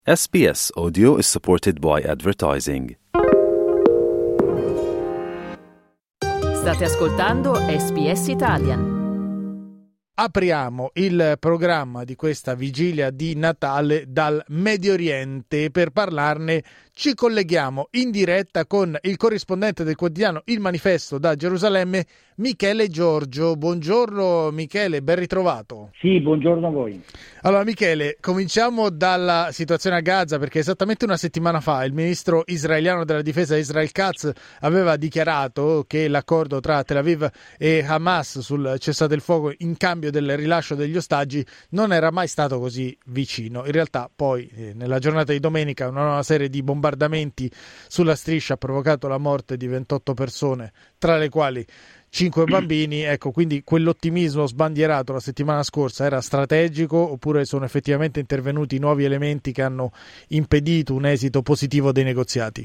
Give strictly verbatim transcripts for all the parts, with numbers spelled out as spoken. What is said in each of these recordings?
S B S Audio is supported by advertising. State ascoltando S B S Italian. Apriamo il programma di questa vigilia di Natale dal Medio Oriente. Per parlarne ci colleghiamo in diretta con il corrispondente del quotidiano Il Manifesto da Gerusalemme, Michele Giorgio. Buongiorno Michele, ben ritrovato. Sì, buongiorno a voi. Allora Michele, cominciamo dalla situazione a Gaza, perché esattamente una settimana fa il ministro israeliano della difesa Israel Katz aveva dichiarato che l'accordo tra Tel Aviv e Hamas sul cessate il fuoco in cambio del rilascio degli ostaggi non era mai stato così vicino. In realtà poi eh, nella giornata di domenica una nuova serie di bombardamenti sulla striscia ha provocato la morte di ventotto persone, tra le quali cinque bambini. Ecco, quindi quell'ottimismo sbandierato la settimana scorsa era strategico, oppure sono effettivamente intervenuti nuovi elementi che hanno impedito un esito positivo dei negoziati?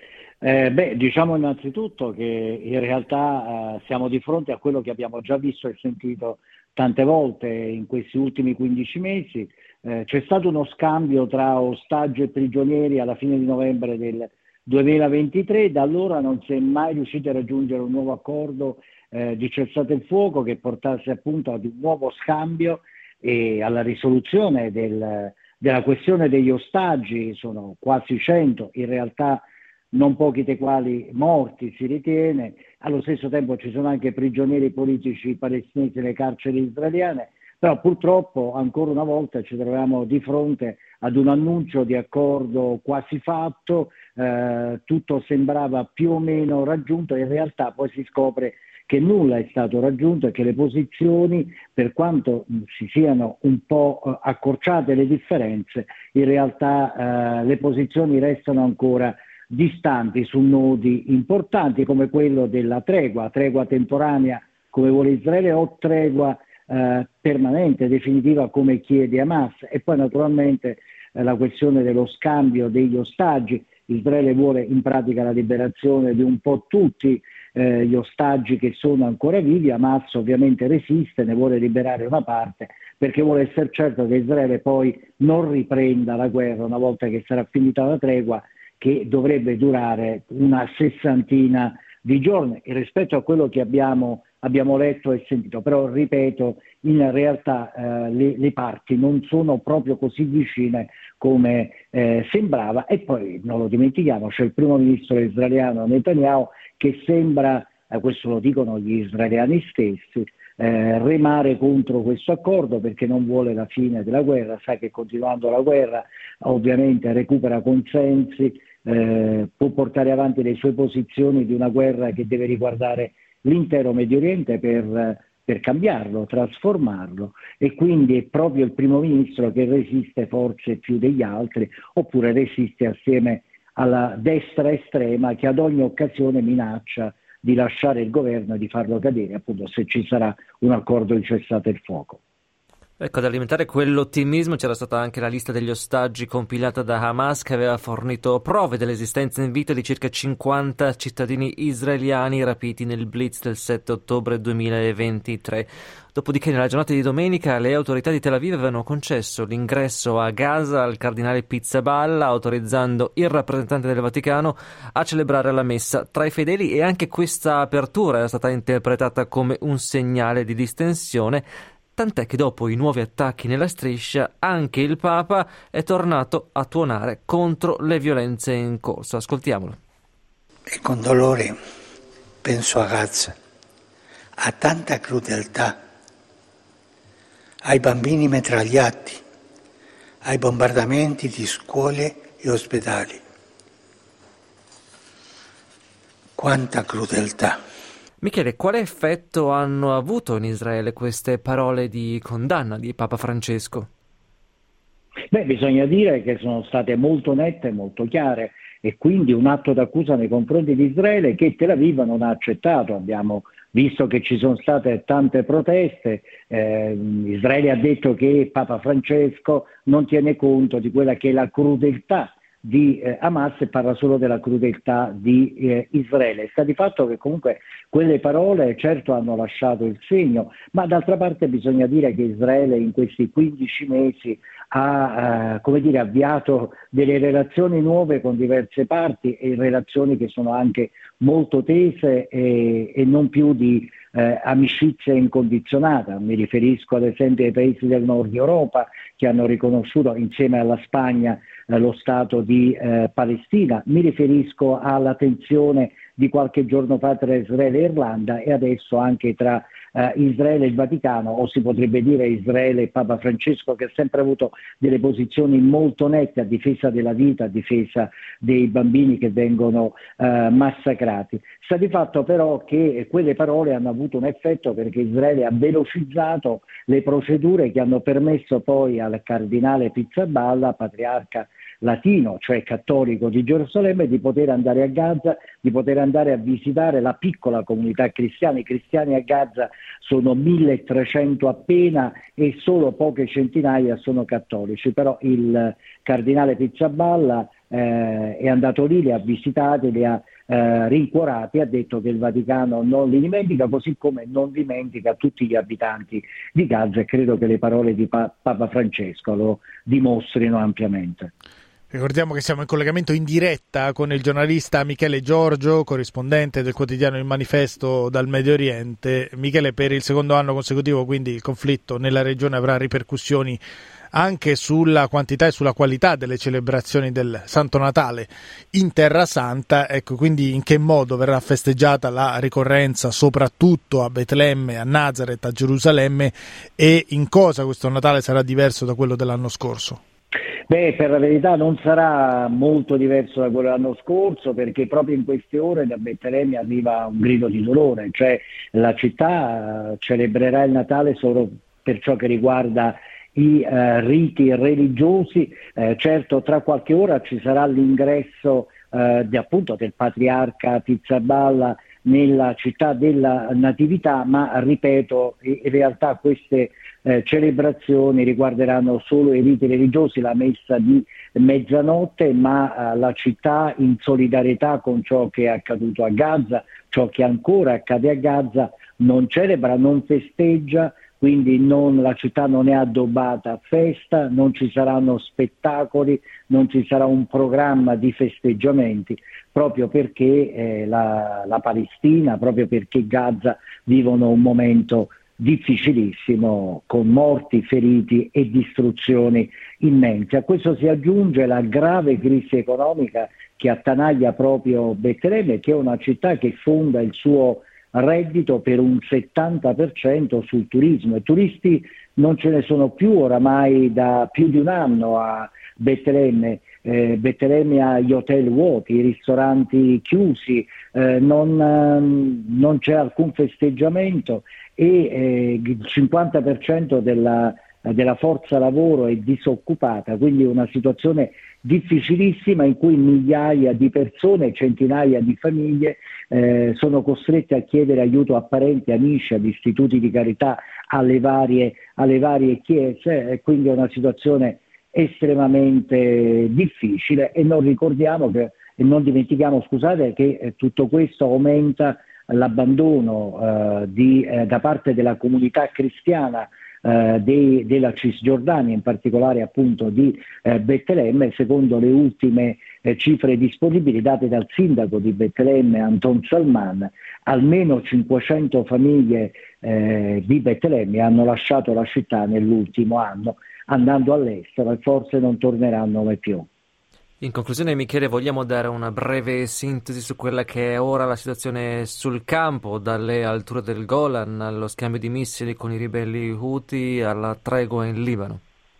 Eh, beh, diciamo innanzitutto che in realtà eh, siamo di fronte a quello che abbiamo già visto e sentito tante volte in questi ultimi quindici mesi. Eh, c'è stato uno scambio tra ostaggio e prigionieri alla fine di novembre del duemilaventitré, da allora non si è mai riusciti a raggiungere un nuovo accordo eh, di cessate il fuoco che portasse appunto ad un nuovo scambio e alla risoluzione del, della questione degli ostaggi. Sono quasi cento, in realtà non pochi dei quali morti si ritiene. Allo stesso tempo ci sono anche prigionieri politici palestinesi nelle carceri israeliane, però purtroppo ancora una volta ci troviamo di fronte ad un annuncio di accordo quasi fatto, eh, tutto sembrava più o meno raggiunto, in realtà poi si scopre che nulla è stato raggiunto e che le posizioni, per quanto mh, si siano un po' eh, accorciate le differenze, in realtà eh, le posizioni restano ancora distanti su nodi importanti come quello della tregua, tregua temporanea come vuole Israele o tregua eh, permanente, definitiva come chiede Hamas, e poi naturalmente eh, la questione dello scambio degli ostaggi. Israele vuole in pratica la liberazione di un po' tutti eh, gli ostaggi che sono ancora vivi. Hamas ovviamente resiste, ne vuole liberare una parte perché vuole essere certo che Israele poi non riprenda la guerra una volta che sarà finita la tregua, che dovrebbe durare una sessantina di giorni rispetto a quello che abbiamo, abbiamo letto e sentito. Però ripeto, in realtà eh, le, le parti non sono proprio così vicine come eh, sembrava, e poi non lo dimentichiamo, c'è il primo ministro israeliano Netanyahu che sembra, eh, questo lo dicono gli israeliani stessi, eh, remare contro questo accordo perché non vuole la fine della guerra, sa che continuando la guerra ovviamente recupera consensi, Eh, può portare avanti le sue posizioni di una guerra che deve riguardare l'intero Medio Oriente per, per cambiarlo, trasformarlo, e quindi è proprio il primo ministro che resiste forse più degli altri, oppure resiste assieme alla destra estrema che ad ogni occasione minaccia di lasciare il governo e di farlo cadere appunto se ci sarà un accordo di cessate il fuoco. Ecco, ad alimentare quell'ottimismo c'era stata anche la lista degli ostaggi compilata da Hamas, che aveva fornito prove dell'esistenza in vita di circa cinquanta cittadini israeliani rapiti nel blitz del sette ottobre duemilaventitré. Dopodiché, nella giornata di domenica, le autorità di Tel Aviv avevano concesso l'ingresso a Gaza al cardinale Pizzaballa, autorizzando il rappresentante del Vaticano a celebrare la messa tra i fedeli, e anche questa apertura era stata interpretata come un segnale di distensione. Tant'è che dopo i nuovi attacchi nella striscia anche il Papa è tornato a tuonare contro le violenze in corso. Ascoltiamolo. E con dolore penso a Gaza, a tanta crudeltà, ai bambini mitragliati, ai bombardamenti di scuole e ospedali. Quanta crudeltà! Michele, quale effetto hanno avuto in Israele queste parole di condanna di Papa Francesco? Beh, bisogna dire che sono state molto nette e molto chiare, e quindi un atto d'accusa nei confronti di Israele che Tel Aviv non ha accettato. Abbiamo visto che ci sono state tante proteste, eh, Israele ha detto che Papa Francesco non tiene conto di quella che è la crudeltà di eh, Hamas e parla solo della crudeltà di eh, Israele. Sta di fatto che comunque quelle parole certo hanno lasciato il segno, ma d'altra parte bisogna dire che Israele in questi quindici mesi ha eh, come dire, avviato delle relazioni nuove con diverse parti e relazioni che sono anche molto tese e, e non più di eh, amicizia incondizionata. Mi riferisco ad esempio ai paesi del nord Europa che hanno riconosciuto insieme alla Spagna eh, lo Stato di eh, Palestina, mi riferisco alla tensione di qualche giorno fa tra Israele e Irlanda e adesso anche tra eh, Israele e il Vaticano, o si potrebbe dire Israele e Papa Francesco, che ha sempre avuto delle posizioni molto nette a difesa della vita, a difesa dei bambini che vengono eh, massacrati. Sta di fatto però che quelle parole hanno avuto un effetto, perché Israele ha velocizzato le procedure che hanno permesso poi al cardinale Pizzaballa, patriarca latino, cioè cattolico di Gerusalemme, di poter andare a Gaza, di poter andare a visitare la piccola comunità cristiana. I cristiani a Gaza sono milletrecento appena e solo poche centinaia sono cattolici, però il cardinale Pizzaballa eh, è andato lì, li ha visitati, li ha eh, rincuorati, ha detto che il Vaticano non li dimentica, così come non dimentica tutti gli abitanti di Gaza, e credo che le parole di pa- Papa Francesco lo dimostrino ampiamente. Ricordiamo che siamo in collegamento in diretta con il giornalista Michele Giorgio, corrispondente del quotidiano Il Manifesto dal Medio Oriente. Michele, per il secondo anno consecutivo quindi il conflitto nella regione avrà ripercussioni anche sulla quantità e sulla qualità delle celebrazioni del Santo Natale in Terra Santa. Ecco, quindi in che modo verrà festeggiata la ricorrenza soprattutto a Betlemme, a Nazareth, a Gerusalemme, e in cosa questo Natale sarà diverso da quello dell'anno scorso? Beh, per la verità non sarà molto diverso da quello dell'anno scorso, perché proprio in queste ore da Betlemme arriva un grido di dolore, cioè la città celebrerà il Natale solo per ciò che riguarda i eh, riti religiosi. Eh, certo, tra qualche ora ci sarà l'ingresso eh, di, appunto, del patriarca Pizzaballa nella città della Natività, ma ripeto, in realtà queste eh, celebrazioni riguarderanno solo i riti religiosi, la messa di mezzanotte, ma eh, la città, in solidarietà con ciò che è accaduto a Gaza, ciò che ancora accade a Gaza, non celebra, non festeggia. Quindi non, la città non è addobbata a festa, non ci saranno spettacoli, non ci sarà un programma di festeggiamenti, proprio perché eh, la, la Palestina, proprio perché Gaza vivono un momento difficilissimo, con morti, feriti e distruzioni immense. A questo si aggiunge la grave crisi economica che attanaglia proprio Betlemme, che è una città che fonda il suo reddito per un settanta per cento sul turismo, e turisti non ce ne sono più oramai da più di un anno a Betlemme. Eh, Betlemme ha gli hotel vuoti, i ristoranti chiusi, eh, non, eh, non c'è alcun festeggiamento e eh, il cinquanta per cento della, della forza lavoro è disoccupata, quindi una situazione difficilissima in cui migliaia di persone, centinaia di famiglie eh, sono costrette a chiedere aiuto a parenti, amici, ad istituti di carità, alle varie, alle varie chiese, e quindi è una situazione estremamente difficile. E non ricordiamo che, e non dimentichiamo, scusate, che eh, tutto questo aumenta l'abbandono eh, di, eh, da parte della comunità cristiana eh, dei, della Cisgiordania, in particolare appunto di eh, Betlemme. Secondo le ultime eh, cifre disponibili date dal sindaco di Betlemme, Anton Salman, almeno cinquecento famiglie eh, di Betlemme hanno lasciato la città nell'ultimo anno, andando all'estero, e forse non torneranno mai più. In conclusione, Michele, vogliamo dare una breve sintesi su quella che è ora la situazione sul campo, dalle alture del Golan allo scambio di missili con i ribelli Houthi alla tregua in Libano?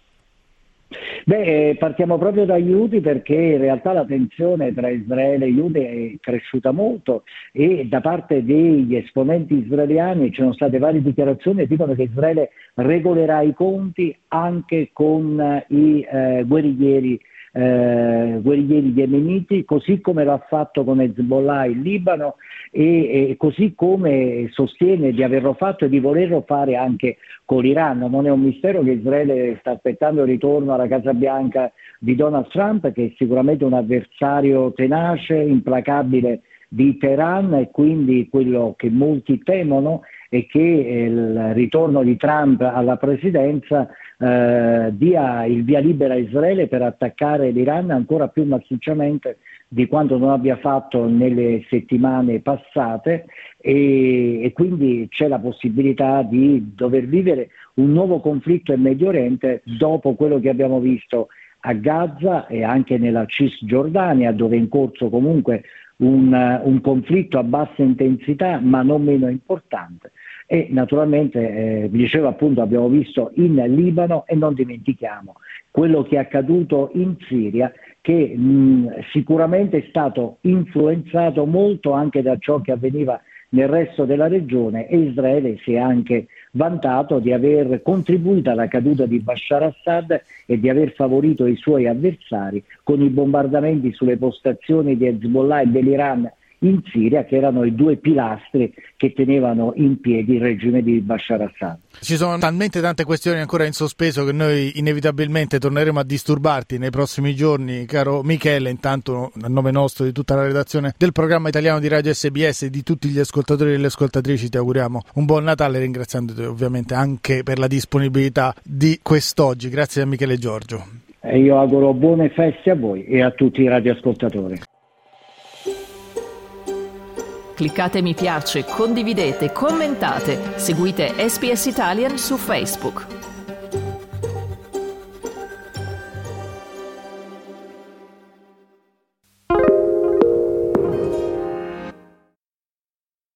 Beh, partiamo proprio dagli Houthi, perché in realtà la tensione tra Israele e Houthi è cresciuta molto, e da parte degli esponenti israeliani ci sono state varie dichiarazioni che dicono che Israele regolerà i conti anche con i eh, guerriglieri Eh, guerriglieri yemeniti, così come l'ha fatto con Hezbollah in Libano, e, e così come sostiene di averlo fatto e di volerlo fare anche con l'Iran. Non è un mistero che Israele sta aspettando il ritorno alla Casa Bianca di Donald Trump, che è sicuramente un avversario tenace, implacabile di Teheran, e quindi quello che molti temono è che il ritorno di Trump alla presidenza eh, dia il via libera a Israele per attaccare l'Iran ancora più massicciamente di quanto non abbia fatto nelle settimane passate, e, e quindi c'è la possibilità di dover vivere un nuovo conflitto in Medio Oriente dopo quello che abbiamo visto a Gaza e anche nella Cisgiordania, dove è in corso comunque un, un conflitto a bassa intensità ma non meno importante. E naturalmente, eh, vi dicevo appunto, abbiamo visto in Libano, e non dimentichiamo quello che è accaduto in Siria, che mh, sicuramente è stato influenzato molto anche da ciò che avveniva nel resto della regione, e Israele si è anche vantato di aver contribuito alla caduta di Bashar Assad e di aver favorito i suoi avversari con i bombardamenti sulle postazioni di Hezbollah e dell'Iran in Siria, che erano i due pilastri che tenevano in piedi il regime di Bashar Assad. Ci sono talmente tante questioni ancora in sospeso che noi inevitabilmente torneremo a disturbarti nei prossimi giorni, caro Michele. Intanto, a nome nostro, di tutta la redazione del programma italiano di Radio S B S e di tutti gli ascoltatori e le ascoltatrici, ti auguriamo un buon Natale, ringraziandoti ovviamente anche per la disponibilità di quest'oggi. Grazie a Michele Giorgio. E io auguro buone feste a voi e a tutti i radioascoltatori. Cliccate mi piace, condividete, commentate, seguite S B S Italian su Facebook.